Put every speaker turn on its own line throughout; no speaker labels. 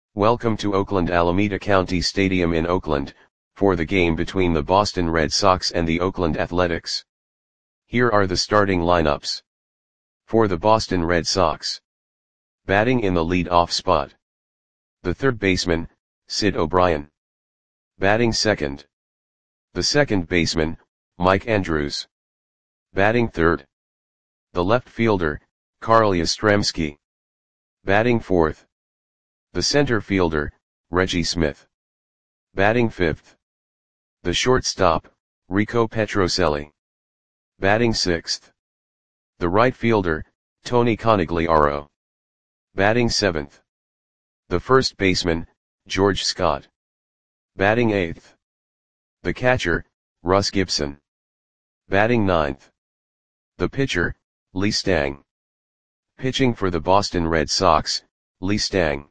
Welcome to Oakland Alameda County Stadium in Oakland, for the game between the Boston Red Sox and the Oakland Athletics. Here are the starting lineups. For the Boston Red Sox. Batting in the lead-off spot. The third baseman, Sid O'Brien. Batting second. The second baseman, Mike Andrews. Batting third. The left fielder, Carl Yastrzemski. Batting fourth. The center fielder, Reggie Smith. Batting fifth. The shortstop, Rico Petrocelli. Batting sixth. The right fielder, Tony Conigliaro. Batting seventh. The first baseman, George Scott. Batting eighth. The catcher, Russ Gibson. Batting ninth. The pitcher, Lee Stang. Pitching for the Boston Red Sox, Lee Stang.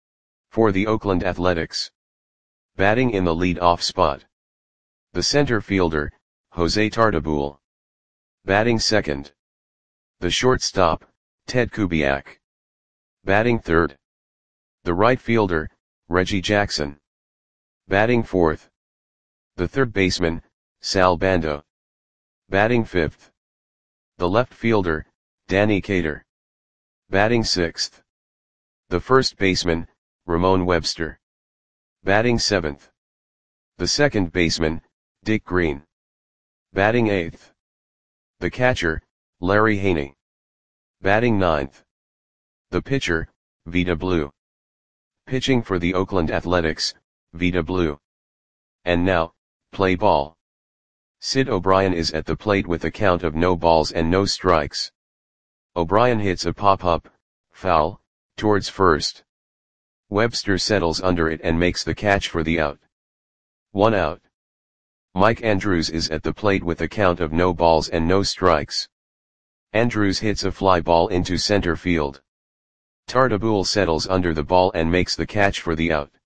For the Oakland Athletics. Batting in the lead-off spot. The center fielder, Jose Tartabull. Batting second. The shortstop, Ted Kubiak. Batting third. The right fielder, Reggie Jackson. Batting fourth. The third baseman, Sal Bando. Batting fifth. The left fielder, Danny Cater. Batting sixth. The first baseman, Ramon Webster. Batting seventh. The second baseman, Dick Green. Batting eighth. The catcher, Larry Haney. Batting ninth. The pitcher, Vida Blue. Pitching for the Oakland Athletics, Vida Blue. And now, play ball. Sid O'Brien is at the plate with a count of no balls and no strikes. O'Brien hits a pop-up, foul, towards first. Webster settles under it and makes the catch for the out. 1 out. Mike Andrews is at the plate with a count of no balls and no strikes. Andrews hits a fly ball into center field. Tartabull settles under the ball and makes the catch for the out.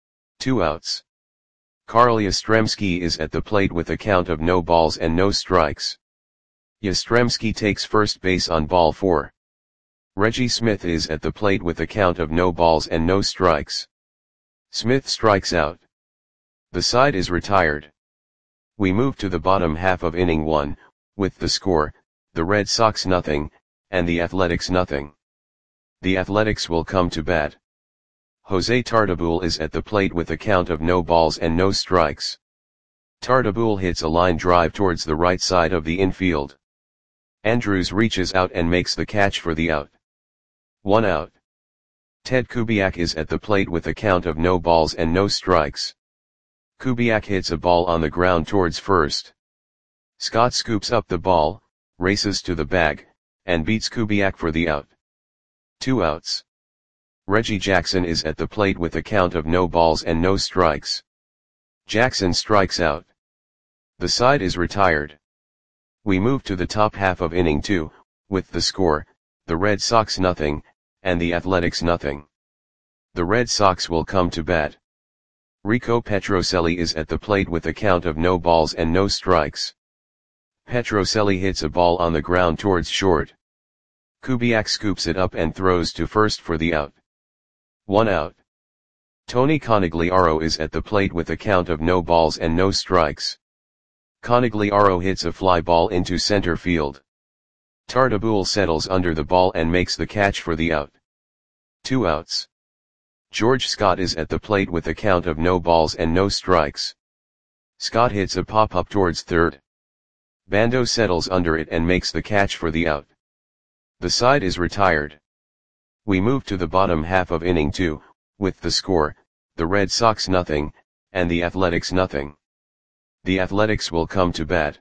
2 outs. Carl Yastrzemski is at the plate with a count of no balls and no strikes. Yastrzemski takes first base on ball 4. Reggie Smith is at the plate with a count of no balls and no strikes. Smith strikes out. The side is retired. We move to the bottom half of inning 1, with the score, the Red Sox 0, and the Athletics 0. The Athletics will come to bat. Jose Tartabull is at the plate with a count of no balls and no strikes. Tartabull hits a line drive towards the right side of the infield. Andrews reaches out and makes the catch for the out. 1 out. Ted Kubiak is at the plate with a count of no balls and no strikes. Kubiak hits a ball on the ground towards first. Scott scoops up the ball, races to the bag, and beats Kubiak for the out. 2 outs. Reggie Jackson is at the plate with a count of no balls and no strikes. Jackson strikes out. The side is retired. We move to the top half of inning 2, with the score, the Red Sox 0, and the Athletics 0. The Red Sox will come to bat. Rico Petrocelli is at the plate with a count of no balls and no strikes. Petrocelli hits a ball on the ground towards short. Kubiak scoops it up and throws to first for the out. 1 out. Tony Conigliaro is at the plate with a count of no balls and no strikes. Conigliaro hits a fly ball into center field. Tartabull settles under the ball and makes the catch for the out. 2 outs. George Scott is at the plate with a count of no balls and no strikes. Scott hits a pop-up towards third. Bando settles under it and makes the catch for the out. The side is retired. We move to the bottom half of inning 2, with the score, the Red Sox 0, and the Athletics 0. The Athletics will come to bat.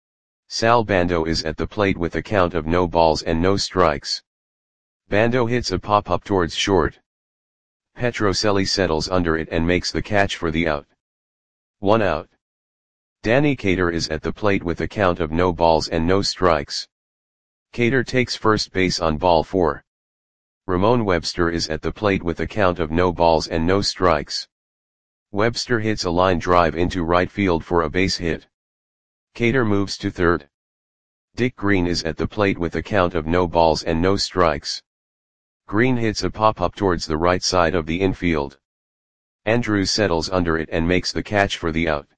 Sal Bando is at the plate with a count of no balls and no strikes. Bando hits a pop-up towards short. Petrocelli settles under it and makes the catch for the out. 1 out. Danny Cater is at the plate with a count of no balls and no strikes. Cater takes first base on ball 4. Ramon Webster is at the plate with a count of no balls and no strikes. Webster hits a line drive into right field for a base hit. Cater moves to third. Dick Green is at the plate with a count of no balls and no strikes. Green hits a pop-up towards the right side of the infield. Andrews settles under it and makes the catch for the out.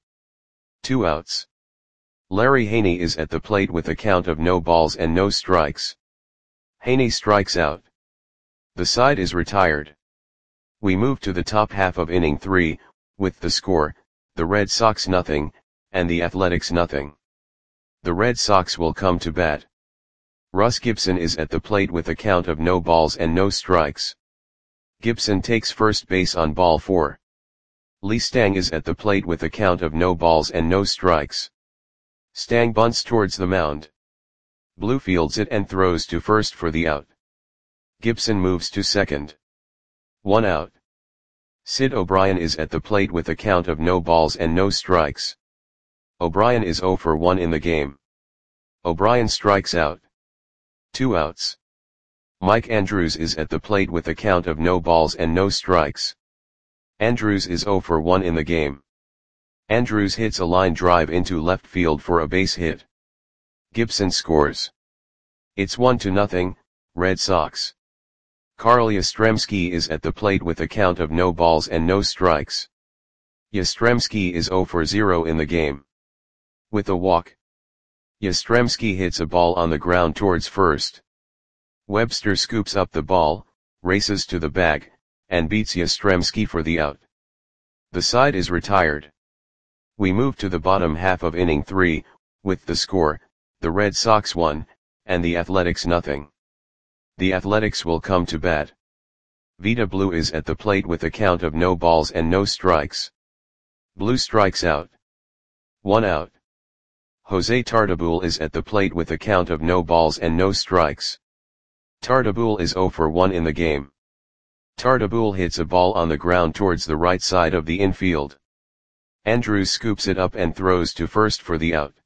2 outs. Larry Haney is at the plate with a count of no balls and no strikes. Haney strikes out. The side is retired. We move to the top half of inning 3, with the score, the Red Sox nothing, and the Athletics nothing. The Red Sox will come to bat. Russ Gibson is at the plate with a count of no balls and no strikes. Gibson takes first base on ball 4. Lee Stang is at the plate with a count of no balls and no strikes. Stang bunts towards the mound. Blue fields it and throws to first for the out. Gibson moves to second. 1 out. Sid O'Brien is at the plate with a count of no balls and no strikes. O'Brien is 0 for 1 in the game. O'Brien strikes out. 2 outs. Mike Andrews is at the plate with a count of no balls and no strikes. Andrews is 0 for 1 in the game. Andrews hits a line drive into left field for a base hit. Gibson scores. It's 1-0, Red Sox. Carl Yastrzemski is at the plate with a count of no balls and no strikes. Yastrzemski is 0 for 0 in the game. With a walk. Yastrzemski hits a ball on the ground towards first. Webster scoops up the ball, races to the bag, and beats Yastrzemski for the out. The side is retired. We move to the bottom half of inning 3, with the score, the Red Sox 1, and the Athletics nothing. The Athletics will come to bat. Vida Blue is at the plate with a count of no balls and no strikes. Blue strikes out. 1 out. Jose Tartabull is at the plate with a count of no balls and no strikes. Tartabull is 0 for 1 in the game. Tartabull hits a ball on the ground towards the right side of the infield. Andrews scoops it up and throws to first for the out.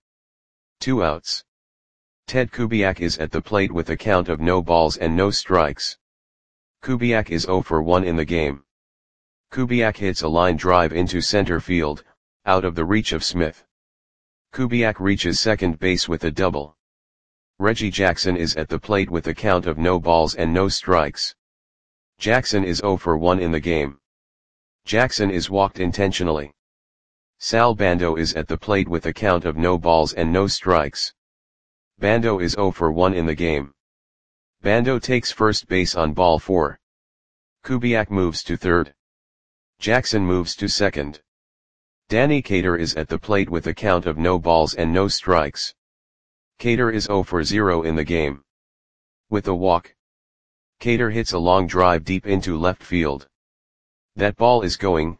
2 outs. Ted Kubiak is at the plate with a count of no balls and no strikes. Kubiak is 0 for 1 in the game. Kubiak hits a line drive into center field, out of the reach of Smith. Kubiak reaches second base with a double. Reggie Jackson is at the plate with a count of no balls and no strikes. Jackson is 0 for 1 in the game. Jackson is walked intentionally. Sal Bando is at the plate with a count of no balls and no strikes. Bando is 0 for 1 in the game. Bando takes first base on ball 4. Kubiak moves to third. Jackson moves to second. Danny Cater is at the plate with a count of no balls and no strikes. Cater is 0 for 0 in the game. With a walk. Cater hits a long drive deep into left field. That ball is gone.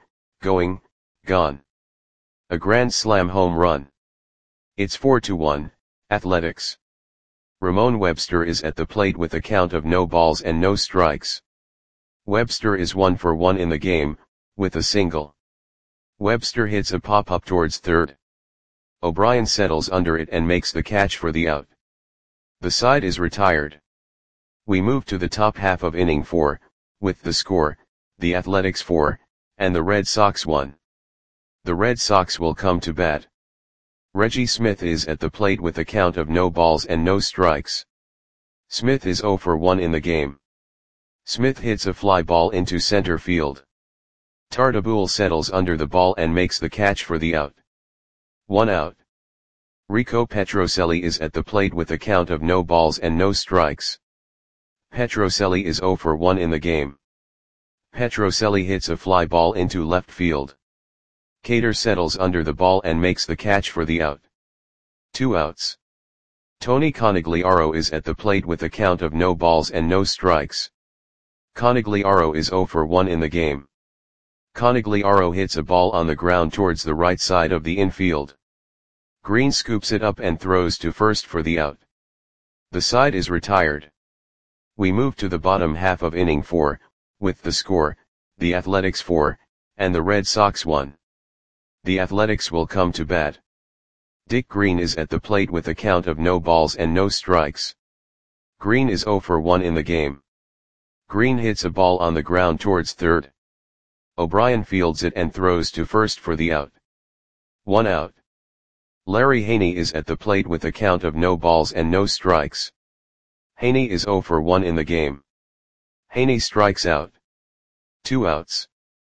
A grand slam home run. It's 4-1, Athletics. Ramon Webster is at the plate with a count of no balls and no strikes. Webster is 1 for 1 in the game, with a single. Webster hits a pop-up towards third. O'Brien settles under it and makes the catch for the out. The side is retired. We move to the top half of inning 4, with the score, the Athletics 4, and the Red Sox 1. The Red Sox will come to bat. Reggie Smith is at the plate with a count of no balls and no strikes. Smith is 0 for 1 in the game. Smith hits a fly ball into center field. Tartabull settles under the ball and makes the catch for the out. 1 out. Rico Petrocelli is at the plate with a count of no balls and no strikes. Petrocelli is 0 for 1 in the game. Petrocelli hits a fly ball into left field. Cater settles under the ball and makes the catch for the out. 2 outs. Tony Conigliaro is at the plate with a count of no balls and no strikes. Conigliaro is 0 for 1 in the game. Conigliaro hits a ball on the ground towards the right side of the infield. Green scoops it up and throws to first for the out. The side is retired. We move to the bottom half of inning 4, with the score, the Athletics 4, and the Red Sox 1. The Athletics will come to bat. Dick Green is at the plate with a count of no balls and no strikes. Green is 0 for 1 in the game. Green hits a ball on the ground towards third. O'Brien fields it and throws to first for the out. 1 out. Larry Haney is at the plate with a count of no balls and no strikes. Haney is 0 for 1 in the game. Haney strikes out. 2 outs.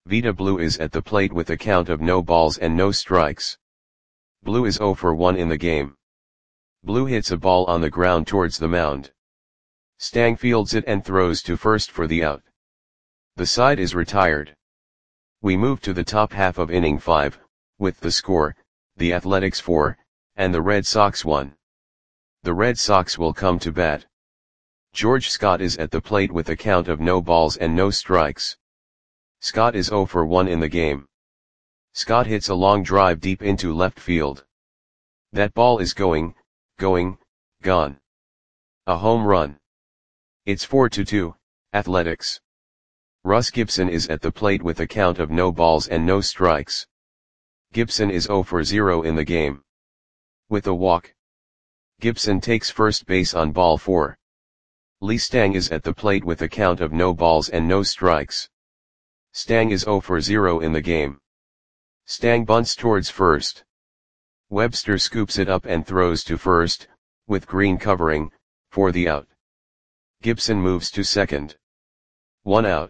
Vida Blue is at the plate with a count of no balls and no strikes. Blue is 0 for 1 in the game. Blue hits a ball on the ground towards the mound. Stang fields it and throws to first for the out. The side is retired. We move to the top half of inning 5, with the score, the Athletics 4, and the Red Sox 1. The Red Sox will come to bat. George Scott is at the plate with a count of no balls and no strikes. Scott is 0 for 1 in the game. Scott hits a long drive deep into left field. That ball is going, gone. A home run. It's 4-2, Athletics. Russ Gibson is at the plate with a count of no balls and no strikes. Gibson is 0 for 0 in the game. With a walk. Gibson takes first base on ball 4. Lee Stang is at the plate with a count of no balls and no strikes. Stang is 0 for 0 in the game. Stang bunts towards first. Webster scoops it up and throws to first, with Green covering, for the out. Gibson moves to second. 1 out.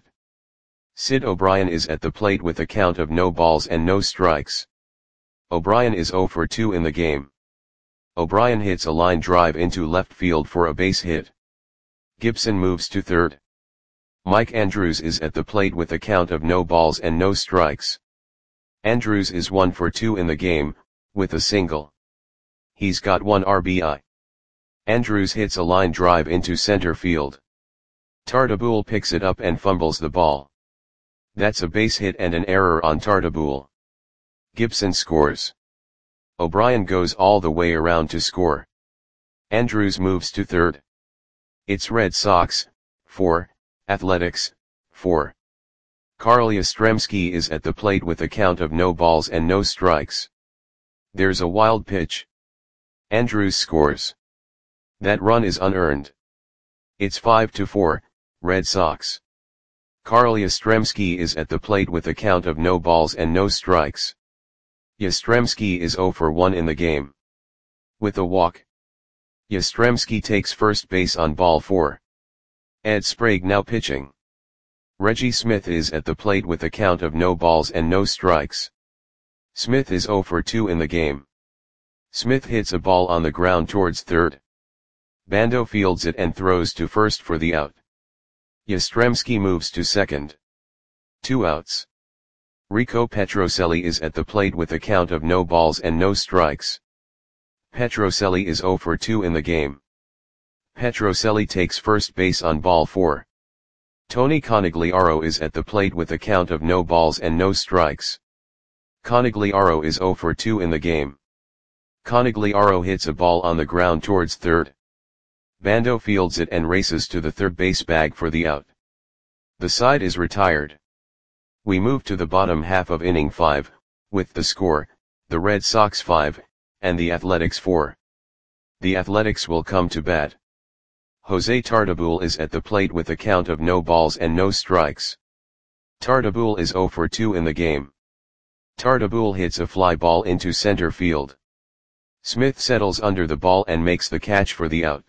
Sid O'Brien is at the plate with a count of no balls and no strikes. O'Brien is 0 for 2 in the game. O'Brien hits a line drive into left field for a base hit. Gibson moves to third. Mike Andrews is at the plate with a count of no balls and no strikes. Andrews is 1 for 2 in the game, with a single. He's got 1 RBI. Andrews hits a line drive into center field. Tartabull picks it up and fumbles the ball. That's a base hit and an error on Tartabull. Gibson scores. O'Brien goes all the way around to score. Andrews moves to third. It's Red Sox, 4, Athletics, 4. Carl Yastrzemski is at the plate with a count of no balls and no strikes. There's a wild pitch. Andrews scores. That run is unearned. It's 5-4, Red Sox. Carl Yastrzemski is at the plate with a count of no balls and no strikes. Yastrzemski is 0 for 1 in the game. With a walk. Yastrzemski takes first base on ball 4. Ed Sprague now pitching. Reggie Smith is at the plate with a count of no balls and no strikes. Smith is 0 for 2 in the game. Smith hits a ball on the ground towards third. Bando fields it and throws to first for the out. Yastrzemski moves to second. 2 outs. Rico Petrocelli is at the plate with a count of no balls and no strikes. Petrocelli is 0 for 2 in the game. Petrocelli takes first base on ball 4. Tony Conigliaro is at the plate with a count of no balls and no strikes. Conigliaro is 0 for 2 in the game. Conigliaro hits a ball on the ground towards third. Bando fields it and races to the third base bag for the out. The side is retired. We move to the bottom half of inning 5, with the score, the Red Sox 5, and the Athletics 4. The Athletics will come to bat. Jose Tartabull is at the plate with a count of no balls and no strikes. Tartabull is 0 for 2 in the game. Tartabull hits a fly ball into center field. Smith settles under the ball and makes the catch for the out.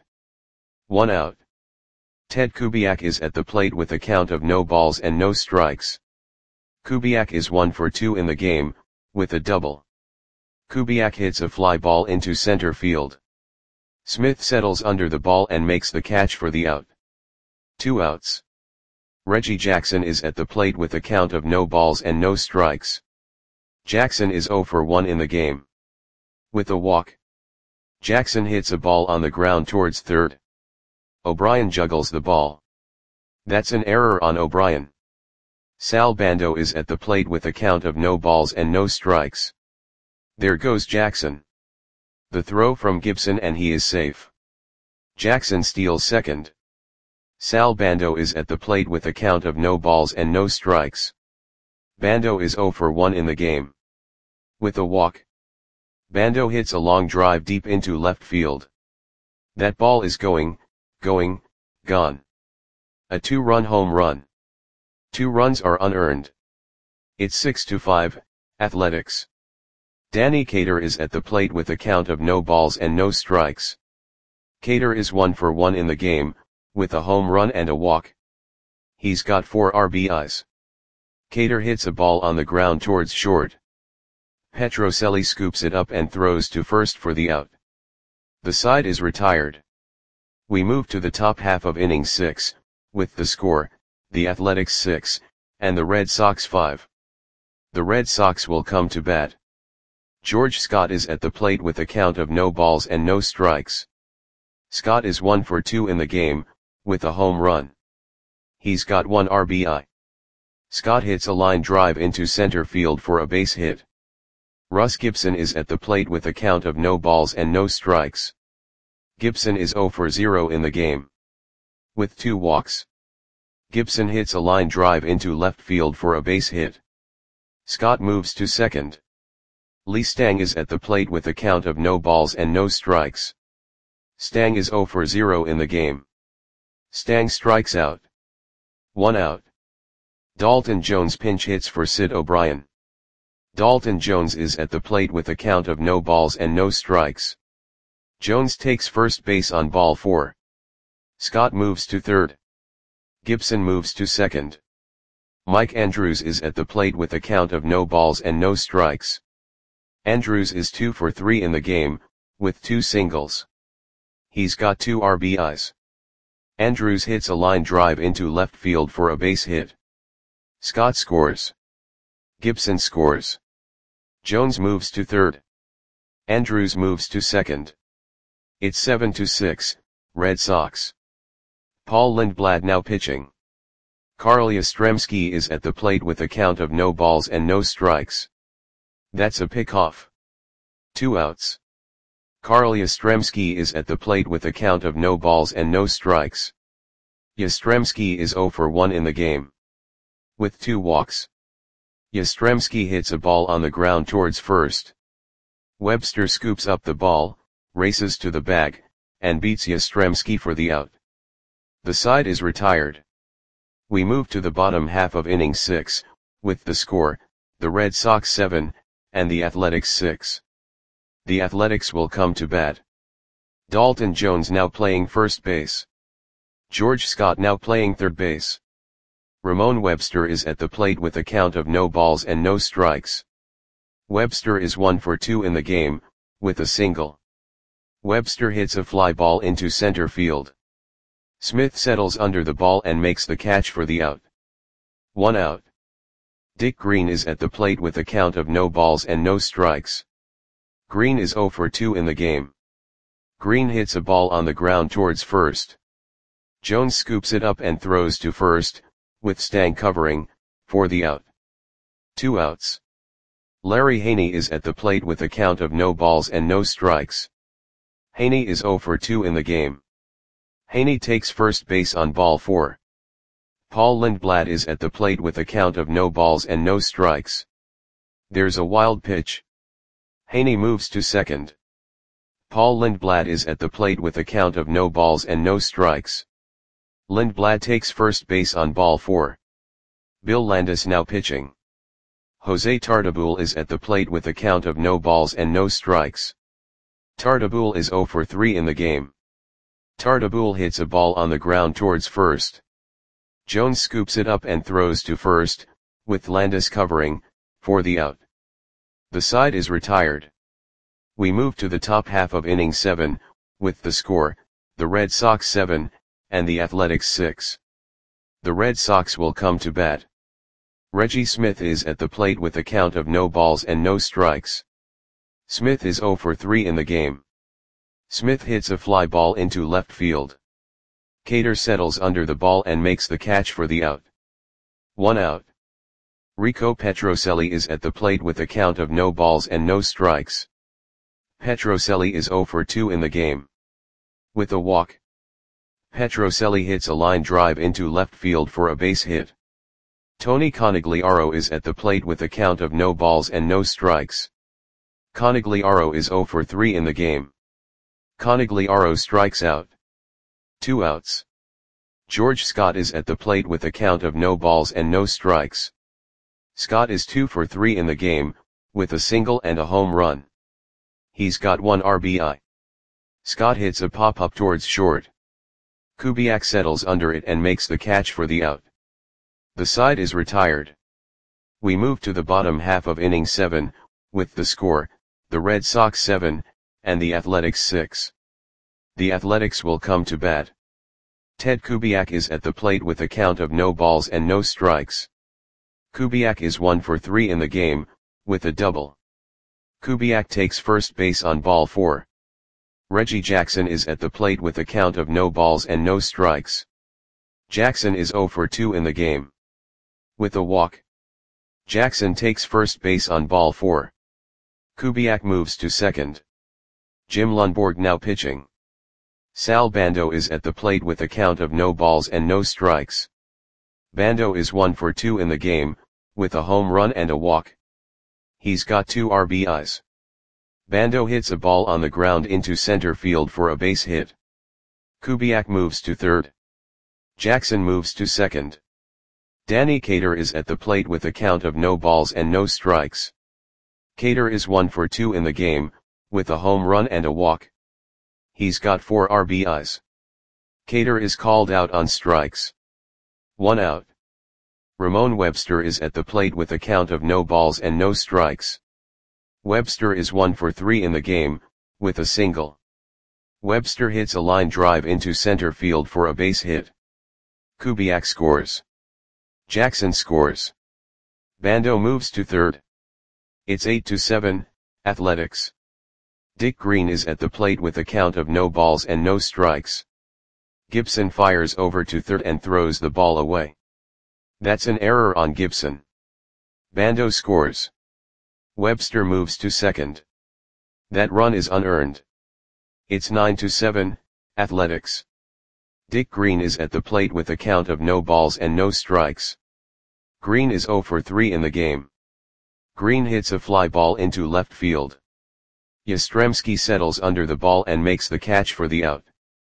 1 out. Ted Kubiak is at the plate with a count of no balls and no strikes. Kubiak is 1 for 2 in the game, with a double. Kubiak hits a fly ball into center field. Smith settles under the ball and makes the catch for the out. 2 outs. Reggie Jackson is at the plate with a count of no balls and no strikes. Jackson is 0 for 1 in the game. With a walk. Jackson hits a ball on the ground towards third. O'Brien juggles the ball. That's an error on O'Brien. Sal Bando is at the plate with a count of no balls and no strikes. There goes Jackson. The throw from Gibson and he is safe. Jackson steals second. Sal Bando is at the plate with a count of no balls and no strikes. Bando is 0 for 1 in the game. With a walk. Bando hits a long drive deep into left field. That ball is going, gone. A 2-run home run. 2 runs are unearned. It's 6-5, Athletics. Danny Cater is at the plate with a count of no balls and no strikes. Cater is 1 for 1 in the game, with a home run and a walk. He's got 4 RBIs. Cater hits a ball on the ground towards short. Petrocelli scoops it up and throws to first for the out. The side is retired. We move to the top half of inning 6, with the score, the Athletics 6, and the Red Sox 5. The Red Sox will come to bat. George Scott is at the plate with a count of no balls and no strikes. Scott is 1 for 2 in the game, with a home run. He's got 1 RBI. Scott hits a line drive into center field for a base hit. Russ Gibson is at the plate with a count of no balls and no strikes. Gibson is 0 for 0 in the game, with 2 walks. Gibson hits a line drive into left field for a base hit. Scott moves to second. Lee Stang is at the plate with a count of no balls and no strikes. Stang is 0 for 0 in the game. Stang strikes out. 1 out. Dalton Jones pinch hits for Sid O'Brien. Dalton Jones is at the plate with a count of no balls and no strikes. Jones takes first base on ball 4. Scott moves to third. Gibson moves to second. Mike Andrews is at the plate with a count of no balls and no strikes. Andrews is 2 for 3 in the game, with 2 singles. He's got 2 RBIs. Andrews hits a line drive into left field for a base hit. Scott scores. Gibson scores. Jones moves to third. Andrews moves to second. It's 7-6, Red Sox. Paul Lindblad now pitching. Carl Yastrzemski is at the plate with a count of no balls and no strikes. That's a pickoff. 2 outs. Carl Yastrzemski is at the plate with a count of no balls and no strikes. Yastrzemski is 0 for 1 in the game, with 2 walks. Yastrzemski hits a ball on the ground towards first. Webster scoops up the ball, races to the bag, and beats Yastrzemski for the out. The side is retired. We move to the bottom half of inning 6, with the score, the Red Sox 7, and the Athletics 6. The Athletics will come to bat. Dalton Jones now playing first base. George Scott now playing third base. Ramon Webster is at the plate with a count of no balls and no strikes. Webster is 1 for 2 in the game, with a single. Webster hits a fly ball into center field. Smith settles under the ball and makes the catch for the out. 1 out. Dick Green is at the plate with a count of no balls and no strikes. Green is 0 for 2 in the game. Green hits a ball on the ground towards first. Jones scoops it up and throws to first, with Stang covering, for the out. 2 outs. Larry Haney is at the plate with a count of no balls and no strikes. Haney is 0 for 2 in the game. Haney takes first base on ball 4. Paul Lindblad is at the plate with a count of no balls and no strikes. There's a wild pitch. Haney moves to second. Paul Lindblad is at the plate with a count of no balls and no strikes. Lindblad takes first base on ball 4. Bill Landis now pitching. Jose Tartabull is at the plate with a count of no balls and no strikes. Tartabull is 0 for 3 in the game. Tartabull hits a ball on the ground towards first. Jones scoops it up and throws to first, with Landis covering, for the out. The side is retired. We move to the top half of inning 7, with the score, the Red Sox 7, and the Athletics 6. The Red Sox will come to bat. Reggie Smith is at the plate with a count of no balls and no strikes. Smith is 0 for 3 in the game. Smith hits a fly ball into left field. Cater settles under the ball and makes the catch for the out. 1 out. Rico Petrocelli is at the plate with a count of no balls and no strikes. Petrocelli is 0 for 2 in the game, with a walk. Petrocelli hits a line drive into left field for a base hit. Tony Conigliaro is at the plate with a count of no balls and no strikes. Conigliaro is 0 for 3 in the game. Conigliaro strikes out. 2 outs. George Scott is at the plate with a count of no balls and no strikes. Scott is 2 for 3 in the game, with a single and a home run. He's got 1 RBI. Scott hits a pop-up towards short. Kubiak settles under it and makes the catch for the out. The side is retired. We move to the bottom half of inning 7, with the score, the Red Sox 7, and the Athletics 6. The Athletics will come to bat. Ted Kubiak is at the plate with a count of no balls and no strikes. Kubiak is 1 for 3 in the game, with a double. Kubiak takes first base on ball 4. Reggie Jackson is at the plate with a count of no balls and no strikes. Jackson is 0 for 2 in the game. With a walk. Jackson takes first base on ball 4. Kubiak moves to second. Jim Lundborg now pitching. Sal Bando is at the plate with a count of no balls and no strikes. Bando is 1 for 2 in the game, with a home run and a walk. He's got 2 RBIs. Bando hits a ball on the ground into center field for a base hit. Kubiak moves to third. Jackson moves to second. Danny Cater is at the plate with a count of no balls and no strikes. Cater is 1 for 2 in the game, with a home run and a walk. He's got 4 RBIs. Cater is called out on strikes. 1 out. Ramon Webster is at the plate with a count of no balls and no strikes. Webster is 1 for 3 in the game, with a single. Webster hits a line drive into center field for a base hit. Kubiak scores. Jackson scores. Bando moves to third. It's 8-7, Athletics. Dick Green is at the plate with a count of no balls and no strikes. Gibson fires over to third and throws the ball away. That's an error on Gibson. Bando scores. Webster moves to second. That run is unearned. It's 9-7, Athletics. Dick Green is at the plate with a count of no balls and no strikes. Green is 0 for 3 in the game. Green hits a fly ball into left field. Yastrzemski settles under the ball and makes the catch for the out.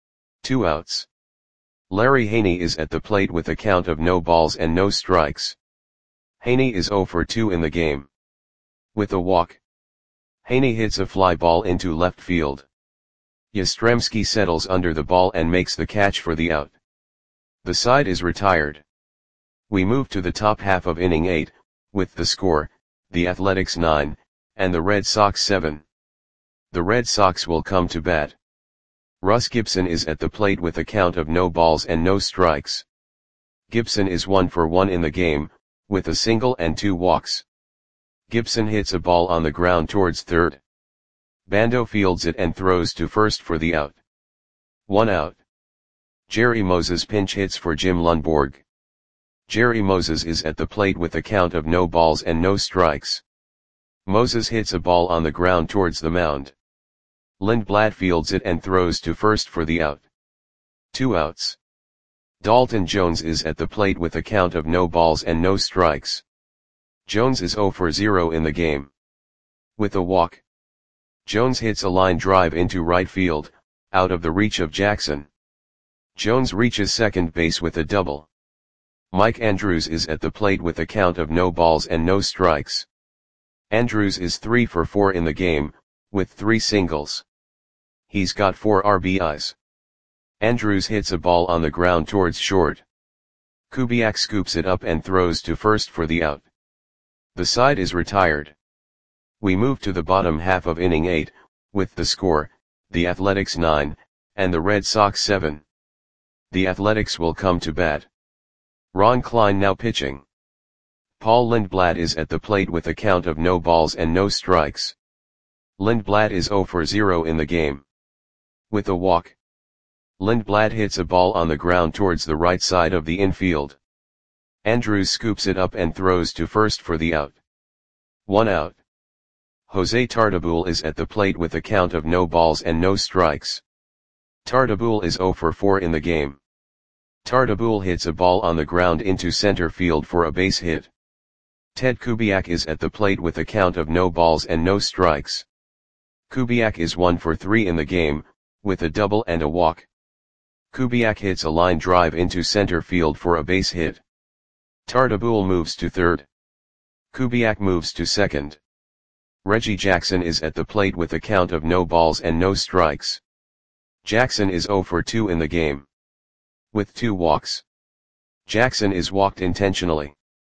2 outs. Larry Haney is at the plate with a count of no balls and no strikes. Haney is 0 for 2 in the game. With a walk. Haney hits a fly ball into left field. Yastrzemski settles under the ball and makes the catch for the out. The side is retired. We move to the top half of inning 8, with the score, the Athletics 9, and the Red Sox 7. The Red Sox will come to bat. Russ Gibson is at the plate with a count of no balls and no strikes. Gibson is 1 for 1 in the game, with a single and 2 walks. Gibson hits a ball on the ground towards third. Bando fields it and throws to first for the out. 1 out. Jerry Moses pinch hits for Jim Lundborg. Jerry Moses is at the plate with a count of no balls and no strikes. Moses hits a ball on the ground towards the mound. Lindblad fields it and throws to first for the out. 2 outs. Dalton Jones is at the plate with a count of no balls and no strikes. Jones is 0 for 0 in the game. With a walk. Jones hits a line drive into right field, out of the reach of Jackson. Jones reaches second base with a double. Mike Andrews is at the plate with a count of no balls and no strikes. Andrews is 3 for 4 in the game, with 3 singles. He's got 4 RBIs. Andrews hits a ball on the ground towards short. Kubiak scoops it up and throws to first for the out. The side is retired. We move to the bottom half of inning 8, with the score, the Athletics 9, and the Red Sox 7. The Athletics will come to bat. Ron Klein now pitching. Paul Lindblad is at the plate with a count of no balls and no strikes. Lindblad is 0 for 0 in the game. With a walk. Lindblad hits a ball on the ground towards the right side of the infield. Andrews scoops it up and throws to first for the out. 1 out. Jose Tartabull is at the plate with a count of no balls and no strikes. Tartabull is 0 for 4 in the game. Tartabull hits a ball on the ground into center field for a base hit. Ted Kubiak is at the plate with a count of no balls and no strikes. Kubiak is 1 for 3 in the game, with a double and a walk. Kubiak hits a line drive into center field for a base hit. Tartabull moves to third. Kubiak moves to second. Reggie Jackson is at the plate with a count of no balls and no strikes. Jackson is 0 for 2 in the game. With 2 walks. Jackson is walked intentionally.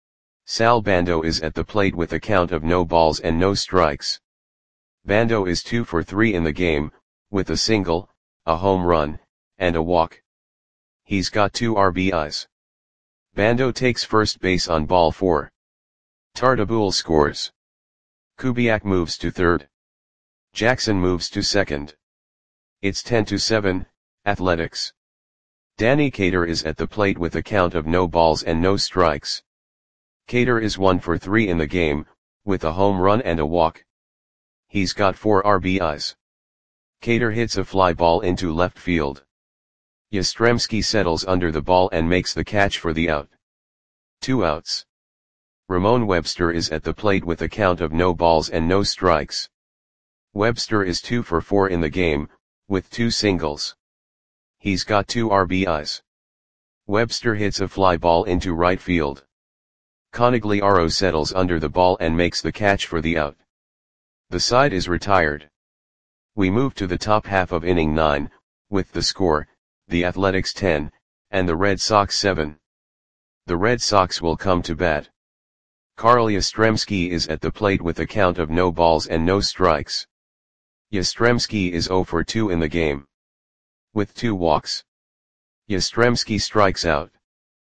Sal Bando is at the plate with a count of no balls and no strikes. Bando is 2 for 3 in the game, with a single, a home run, and a walk. He's got 2 RBIs. Bando takes first base on ball 4. Tartabull scores. Kubiak moves to third. Jackson moves to second. It's 10-7, Athletics. Danny Cater is at the plate with a count of no balls and no strikes. Cater is 1 for 3 in the game, with a home run and a walk. He's got 4 RBIs. Cater hits a fly ball into left field. Yastrzemski settles under the ball and makes the catch for the out. 2 outs. Ramon Webster is at the plate with a count of no balls and no strikes. Webster is 2 for 4 in the game, with 2 singles. He's got 2 RBIs. Webster hits a fly ball into right field. Conigliaro settles under the ball and makes the catch for the out. The side is retired. We move to the top half of inning 9, with the score, the Athletics 10, and the Red Sox 7. The Red Sox will come to bat. Carl Yastrzemski is at the plate with a count of no balls and no strikes. Yastrzemski is 0 for 2 in the game, with 2 walks. Yastrzemski strikes out.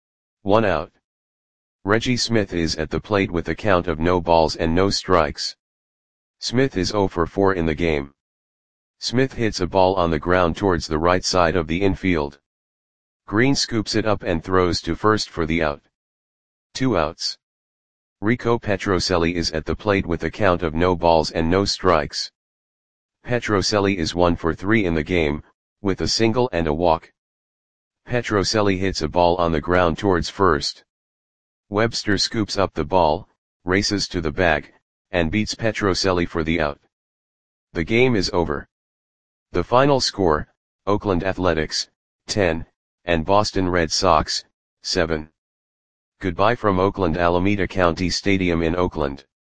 1 out. Reggie Smith is at the plate with a count of no balls and no strikes. Smith is 0 for 4 in the game. Smith hits a ball on the ground towards the right side of the infield. Green scoops it up and throws to first for the out. 2 outs. Rico Petrocelli is at the plate with a count of no balls and no strikes. Petrocelli is 1 for 3 in the game, with a single and a walk. Petrocelli hits a ball on the ground towards first. Webster scoops up the ball, races to the bag, and beats Petrocelli for the out. The game is over. The final score, Oakland Athletics, 10, and Boston Red Sox, 7. Goodbye from Oakland Alameda County Stadium in Oakland.